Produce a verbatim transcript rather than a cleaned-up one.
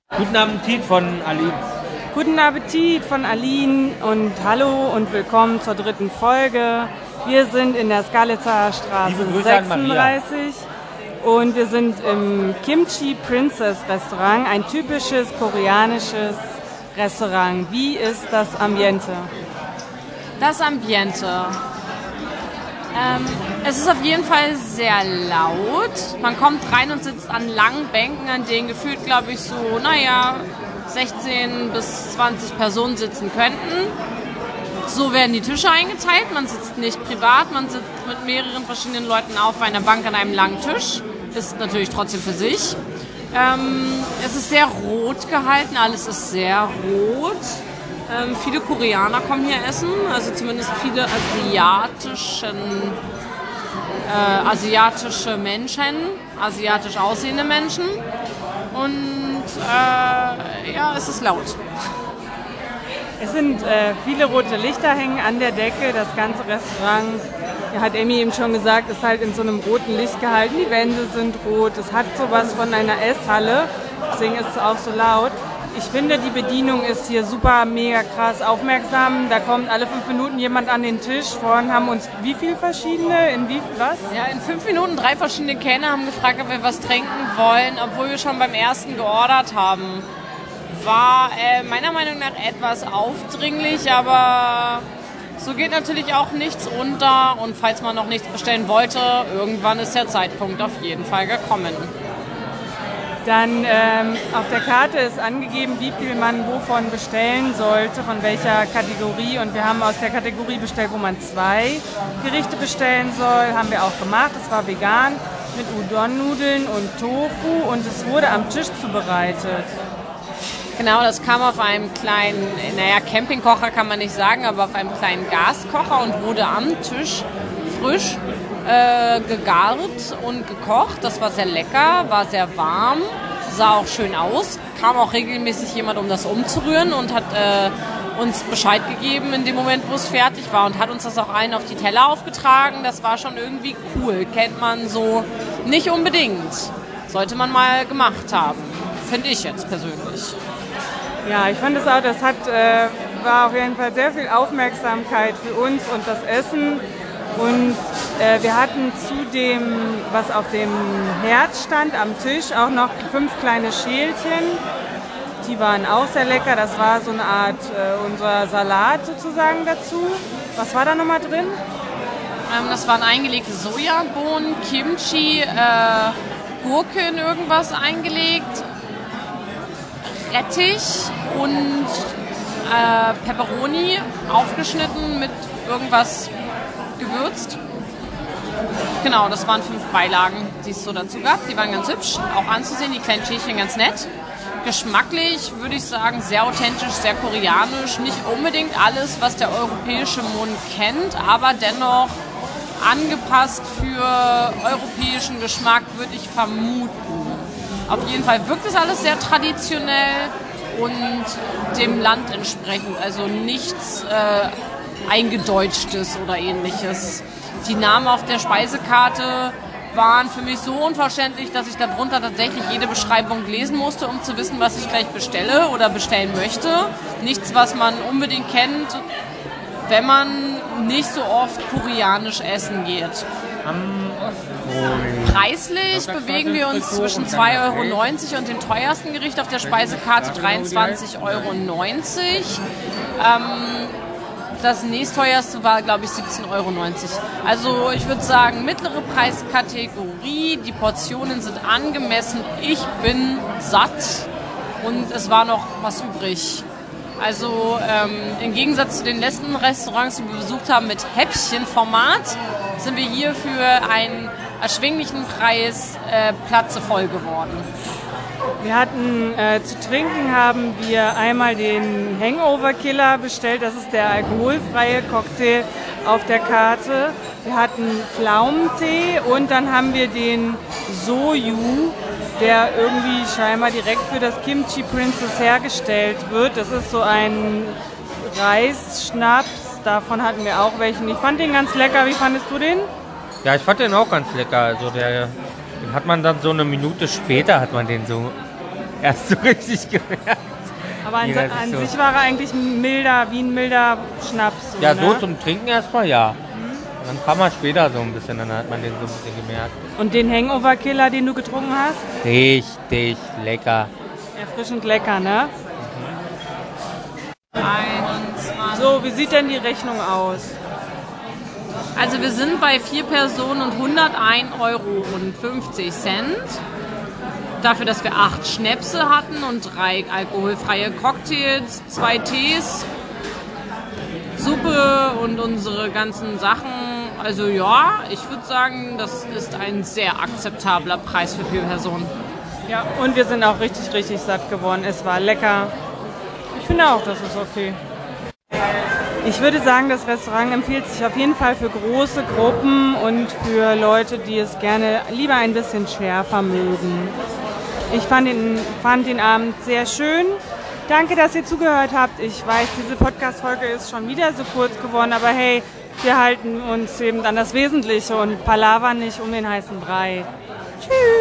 Guten Appetit von Aline. Guten Appetit von Aline und hallo und willkommen zur dritten Folge. Wir sind in der Skalitzer Straße sechsunddreißig und wir sind im Kimchi Princess Restaurant, ein typisches koreanisches Restaurant. Wie ist das Ambiente? Das Ambiente. Ähm, es ist auf jeden Fall sehr laut. Man kommt rein und sitzt an langen Bänken, an denen gefühlt, glaube ich, so, naja, sechzehn bis zwanzig Personen sitzen könnten. So werden die Tische eingeteilt. Man sitzt nicht privat, man sitzt mit mehreren verschiedenen Leuten auf einer Bank an einem langen Tisch. Ist natürlich trotzdem für sich. Ähm, es ist sehr rot gehalten, alles ist sehr rot. Ähm, viele Koreaner kommen hier essen, also zumindest viele asiatischen, äh, asiatische Menschen, asiatisch aussehende Menschen. Und äh, ja, es ist laut. Es sind äh, viele rote Lichter hängen an der Decke. Das ganze Restaurant, ja, hat Emmy eben schon gesagt, ist halt in so einem roten Licht gehalten. Die Wände sind rot. Es hat sowas von einer Esshalle, deswegen ist es auch so laut. Ich finde, die Bedienung ist hier super, mega krass aufmerksam. Da kommt alle fünf Minuten jemand an den Tisch. Vorhin haben uns wie viele verschiedene, in wie was? Ja, in fünf Minuten drei verschiedene Kellner haben gefragt, ob wir was trinken wollen, obwohl wir schon beim ersten geordert haben. War äh, meiner Meinung nach etwas aufdringlich, aber so geht natürlich auch nichts unter. Und falls man noch nichts bestellen wollte, irgendwann ist der Zeitpunkt auf jeden Fall gekommen. Dann ähm, auf der Karte ist angegeben, wie viel man wovon bestellen sollte, von welcher Kategorie. Und wir haben aus der Kategorie bestellt, wo man zwei Gerichte bestellen soll. Haben wir auch gemacht. Es war vegan mit Udon-Nudeln und Tofu und es wurde am Tisch zubereitet. Genau, das kam auf einem kleinen, naja, Campingkocher kann man nicht sagen, aber auf einem kleinen Gaskocher und wurde am Tisch frisch äh, gegart und gekocht. Das war sehr lecker, war sehr warm, sah auch schön aus. Kam auch regelmäßig jemand, um das umzurühren und hat äh, uns Bescheid gegeben in dem Moment, wo es fertig war und hat uns das auch allen auf die Teller aufgetragen. Das war schon irgendwie cool, kennt man so nicht unbedingt. Sollte man mal gemacht haben, finde ich jetzt persönlich. Ja, ich fand es auch, das hat, äh, war auf jeden Fall sehr viel Aufmerksamkeit für uns und das Essen. Und äh, wir hatten zu dem, was auf dem Herd stand, am Tisch auch noch fünf kleine Schälchen. Die waren auch sehr lecker. Das war so eine Art äh, unser Salat sozusagen dazu. Was war da nochmal drin? Ähm, das waren eingelegte Sojabohnen, Kimchi, äh, Gurke in irgendwas eingelegt. Rettich und äh, Pepperoni aufgeschnitten mit irgendwas gewürzt. Genau, das waren fünf Beilagen, die es so dazu gab. Die waren ganz hübsch, auch anzusehen, die kleinen Schälchen ganz nett. Geschmacklich würde ich sagen, sehr authentisch, sehr koreanisch. Nicht unbedingt alles, was der europäische Mund kennt, aber dennoch angepasst für europäischen Geschmack, würde ich vermuten. Auf jeden Fall wirkt es alles sehr traditionell und dem Land entsprechend, also nichts äh, Eingedeutschtes oder ähnliches. Die Namen auf der Speisekarte waren für mich so unverständlich, dass ich darunter tatsächlich jede Beschreibung lesen musste, um zu wissen, was ich gleich bestelle oder bestellen möchte. Nichts, was man unbedingt kennt, wenn man nicht so oft koreanisch essen geht. Preislich bewegen wir uns zwischen zwei Euro neunzig und dem teuersten Gericht auf der Speisekarte dreiundzwanzig Euro neunzig. Ähm, das nächstteuerste war, glaube ich, siebzehn Euro neunzig. Also ich würde sagen, mittlere Preiskategorie, die Portionen sind angemessen, ich bin satt und es war noch was übrig. Also ähm, im Gegensatz zu den letzten Restaurants, die wir besucht haben mit Häppchenformat, sind wir hier für einen erschwinglichen Preis äh, platzevoll geworden. Wir hatten äh, zu trinken haben wir einmal den Hangover Killer bestellt. Das ist der alkoholfreie Cocktail auf der Karte. Wir hatten Pflaumentee und dann haben wir den Soju, der irgendwie scheinbar direkt für das Kimchi Princess hergestellt wird. Das ist so ein Reisschnaps. Davon hatten wir auch welchen. Ich fand den ganz lecker. Wie fandest du den? Ja, ich fand den auch ganz lecker. Also der, den hat man dann so eine Minute später hat man den so erst so richtig gemerkt. Aber an, Wie das an so- sich war er eigentlich milder, wie ein milder Schnaps. Ja, ne? so zum Trinken erstmal ja. Und dann kam man später so ein bisschen, dann hat man den so ein bisschen gemerkt. Und den Hangover-Killer, den du getrunken hast? Richtig lecker. Erfrischend lecker, ne? einundzwanzig. So, wie sieht denn die Rechnung aus? Also wir sind bei vier Personen und hundertein Euro und fünfzig Cent. Dafür, dass wir acht Schnäpse hatten und drei alkoholfreie Cocktails, zwei Tees, Suppe und unsere ganzen Sachen. Also ja, ich würde sagen, das ist ein sehr akzeptabler Preis für vier Personen. Ja, und wir sind auch richtig, richtig satt geworden. Es war lecker. Ich finde auch, das ist okay. Ich würde sagen, das Restaurant empfiehlt sich auf jeden Fall für große Gruppen und für Leute, die es gerne lieber ein bisschen schärfer mögen. Ich fand den, fand den Abend sehr schön. Danke, dass ihr zugehört habt. Ich weiß, diese Podcast-Folge ist schon wieder so kurz geworden, aber hey, wir halten uns eben an das Wesentliche und palavern nicht um den heißen Brei. Tschüss!